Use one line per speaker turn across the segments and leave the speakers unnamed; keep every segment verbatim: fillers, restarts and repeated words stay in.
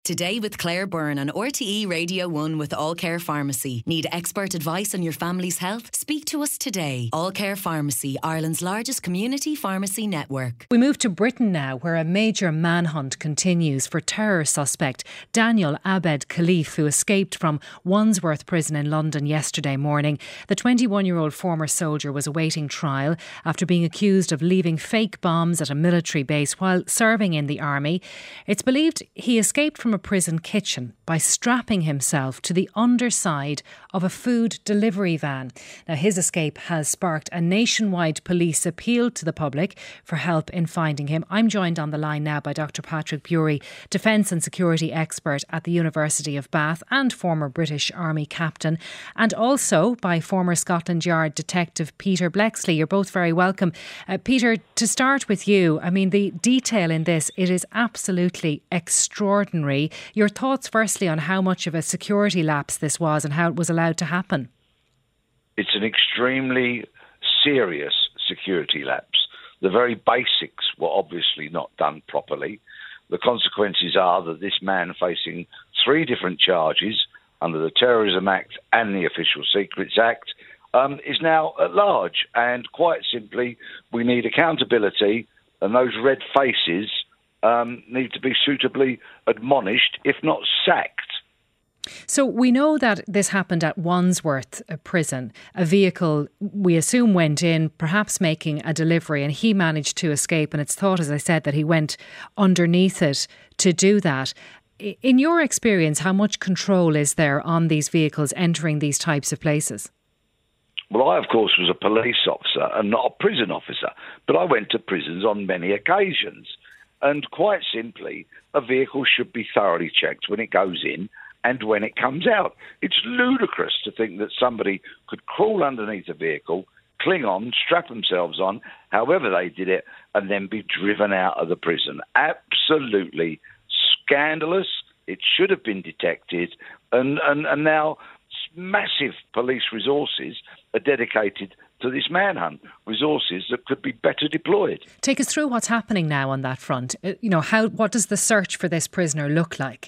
Today with Claire Byrne on R T E Radio one with All Care Pharmacy. Need expert advice on your family's health? Speak to us today. All Care Pharmacy, Ireland's largest community pharmacy network.
We move to Britain now, where a major manhunt continues for terror suspect Daniel Abed Khalif, who escaped from Wandsworth Prison in London yesterday morning. The twenty-one-year-old former soldier was awaiting trial after being accused of leaving fake bombs at a military base while serving in the army. It's believed he escaped from a prison kitchen by strapping himself to the underside of a food delivery van. Now, his escape has sparked a nationwide police appeal to the public for help in finding him. I'm joined on the line now by Doctor Patrick Bury, defence and security expert at the University of Bath and former British Army captain, and also by former Scotland Yard detective Peter Bleksley. You're both very welcome. Uh, Peter, to start with you, I mean, the detail in this, it is absolutely extraordinary. Your thoughts firstly on how much of a security lapse this was and how it was allowed to happen?
It's an extremely serious security lapse. The very basics were obviously not done properly. The consequences are that this man, facing three different charges under the Terrorism Act and the Official Secrets Act, um, is now at large. And quite simply, we need accountability, and those red faces Um, need to be suitably admonished, if not sacked.
So we know that this happened at Wandsworth Prison. A vehicle, we assume, went in, perhaps making a delivery, and he managed to escape. And it's thought, as I said, that he went underneath it to do that. In your experience, how much control is there on these vehicles entering these types of places?
Well, I, of course, was a police officer and not a prison officer, but I went to prisons on many occasions. And quite simply, a vehicle should be thoroughly checked when it goes in and when it comes out. It's ludicrous to think that somebody could crawl underneath a vehicle, cling on, strap themselves on, however they did it, and then be driven out of the prison. Absolutely scandalous. It should have been detected. And, and, and now massive police resources are dedicated to this manhunt, resources that could be better deployed.
Take us through what's happening now on that front. You know, how what does the search for this prisoner look like?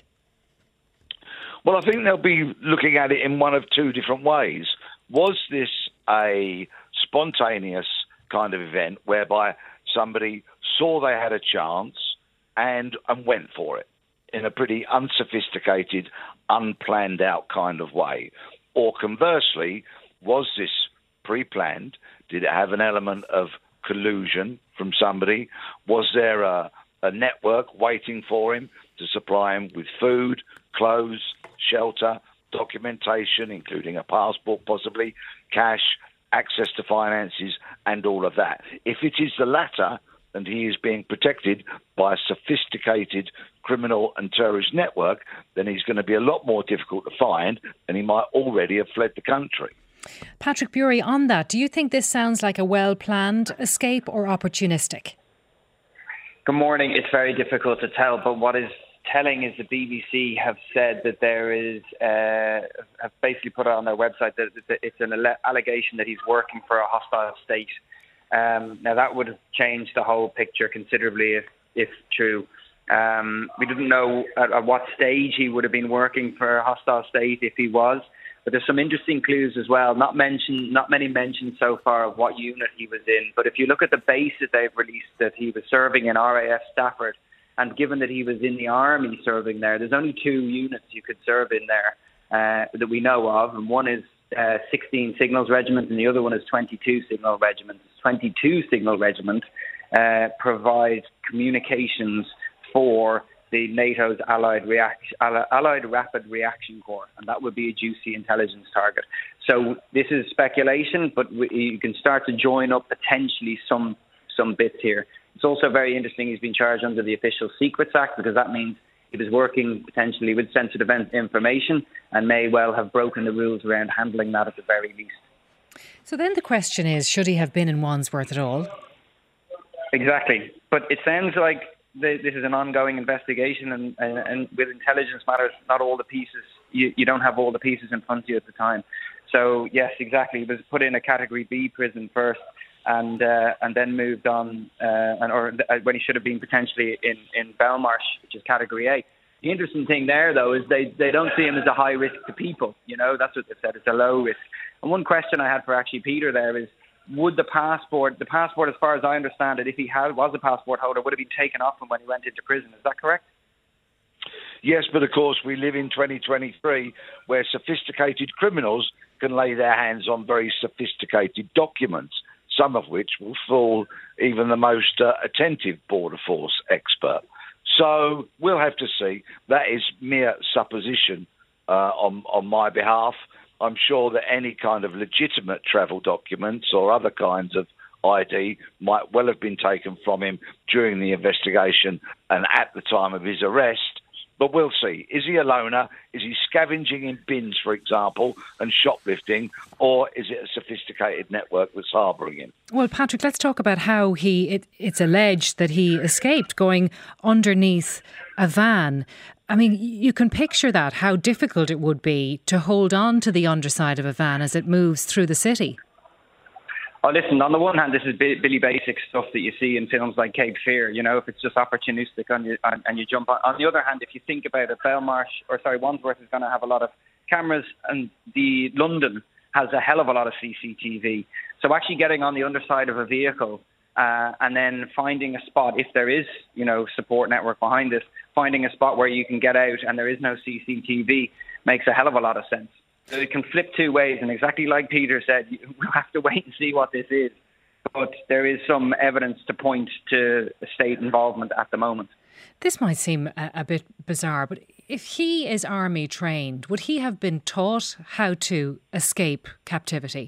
Well, I think they'll be looking at it in one of two different ways. Was this a spontaneous kind of event whereby somebody saw they had a chance and, and went for it in a pretty unsophisticated, unplanned out kind of way? Or conversely, was this pre-planned? Did it have an element of collusion from somebody? Was there a, a network waiting for him to supply him with food, clothes, shelter, documentation, including a passport possibly, cash, access to finances, and all of that? If it is the latter, and he is being protected by a sophisticated criminal and terrorist network, then he's going to be a lot more difficult to find, and he might already have fled the country.
Patrick Bury, on that, do you think this sounds like a well-planned escape or opportunistic?
Good morning. It's very difficult to tell, but what is telling is the B B C have said that there is, uh, have basically put it on their website that it's an allegation that he's working for a hostile state. Um, now, that would have changed the whole picture considerably if, if true. Um, we didn't know at, at what stage he would have been working for a hostile state if he was. But there's some interesting clues as well. Not mentioned, not many mentioned so far of what unit he was in. But if you look at the base that they've released that he was serving in R A F Stafford, and given that he was in the army serving there, there's only two units you could serve in there uh, that we know of, and one is uh, sixteen Signals Regiment, and the other one is twenty-two Signal Regiment. twenty-two Signal Regiment uh, provides communications for the NATO's Allied, React, Allied Rapid Reaction Corps, and that would be a juicy intelligence target. So this is speculation, but we, you can start to join up potentially some some bits here. It's also very interesting he's been charged under the Official Secrets Act, because that means he was working potentially with sensitive information and may well have broken the rules around handling that at the very least.
So then the question is, should he have been in Wandsworth at all?
Exactly. But it sounds like the, this is an ongoing investigation, and, and, and with intelligence matters, not all the pieces, you, you don't have all the pieces in front of you at the time. So yes, exactly. He was put in a Category B prison first, and uh, and then moved on, uh, and or when he should have been potentially in, in Belmarsh, which is Category A. The interesting thing there, though, is they, they don't see him as a high risk to people. You know, that's what they've said. It's a low risk. And one question I had for actually Peter there is, would the passport, the passport, as far as I understand it, if he had was a passport holder, would have been taken off him when he went into prison? Is that correct?
Yes, but of course we live in twenty twenty-three where sophisticated criminals can lay their hands on very sophisticated documents, some of which will fool even the most uh, attentive Border Force expert. So we'll have to see. That is mere supposition uh, on, on my behalf. I'm sure that any kind of legitimate travel documents or other kinds of I D might well have been taken from him during the investigation and at the time of his arrest. But we'll see. Is he a loner? Is he scavenging in bins, for example, and shoplifting? Or is it a sophisticated network that's harbouring him?
Well, Patrick, let's talk about how he it, it's alleged that he escaped going underneath a van. I mean, you can picture that, how difficult it would be to hold on to the underside of a van as it moves through the city.
Oh, listen, on the one hand, this is Billy Basic stuff that you see in films like Cape Fear, you know, if it's just opportunistic on you, on, and you jump on. On the other hand, if you think about it, Belmarsh, or sorry, Wandsworth is going to have a lot of cameras, and the London has a hell of a lot of C C T V. So actually getting on the underside of a vehicle uh, and then finding a spot, if there is, you know, support network behind this, finding a spot where you can get out and there is no C C T V makes a hell of a lot of sense. So it can flip two ways, and exactly like Peter said, we'll have to wait and see what this is. But there is some evidence to point to state involvement at the moment.
This might seem a, a bit bizarre, but if he is army trained, would he have been taught how to escape captivity?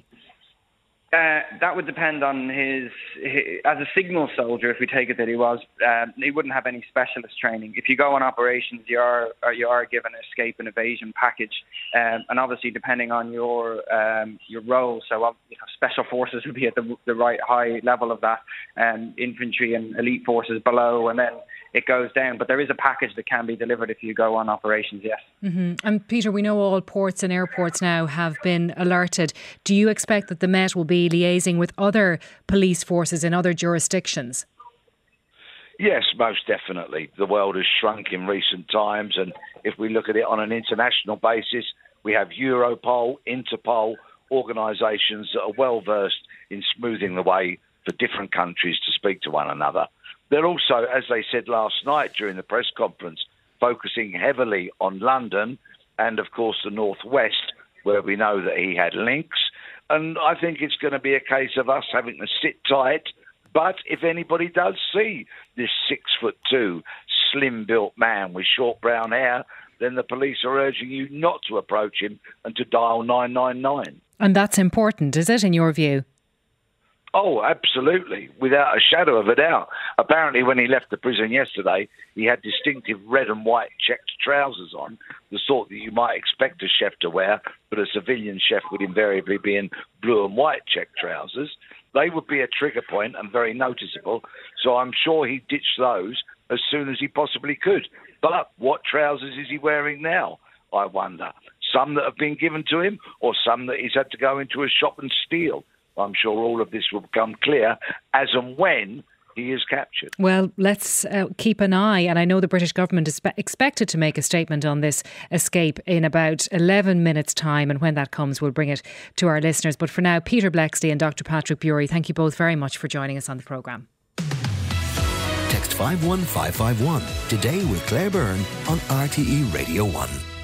Uh, that would depend on his, his, as a signal soldier, if we take it that he was, uh, he wouldn't have any specialist training. If you go on operations, you are, or you are given an escape and evasion package. Um, and obviously, depending on your um, your role, so you know, special forces would be at the, the right high level of that, um, infantry and elite forces below, and then it goes down. But there is a package that can be delivered if you go on operations, yes.
Mm-hmm. And Peter, we know all ports and airports now have been alerted. Do you expect that the Met will be liaising with other police forces in other jurisdictions?
Yes, most definitely. The world has shrunk in recent times, and if we look at it on an international basis, we have Europol, Interpol, organisations that are well versed in smoothing the way for different countries to speak to one another. They're also, as they said last night during the press conference, focusing heavily on London and, of course, the Northwest, where we know that he had links. And I think it's going to be a case of us having to sit tight. But if anybody does see this six-foot-two, slim-built man with short brown hair, then the police are urging you not to approach him and to dial nine nine nine.
And that's important, is it, in your view?
Oh, absolutely, without a shadow of a doubt. Apparently, when he left the prison yesterday, he had distinctive red and white checked trousers on, the sort that you might expect a chef to wear, but a civilian chef would invariably be in blue and white checked trousers. They would be a trigger point and very noticeable, so I'm sure he ditched those as soon as he possibly could. But what trousers is he wearing now, I wonder? Some that have been given to him, or some that he's had to go into a shop and steal? I'm sure all of this will become clear as and when he is captured.
Well, let's uh, keep an eye. And I know the British government is spe- expected to make a statement on this escape in about eleven minutes' time. And when that comes, we'll bring it to our listeners. But for now, Peter Bleksley and Doctor Patrick Bury, thank you both very much for joining us on the programme.
Text five one five five one today with Claire Byrne on R T E Radio one.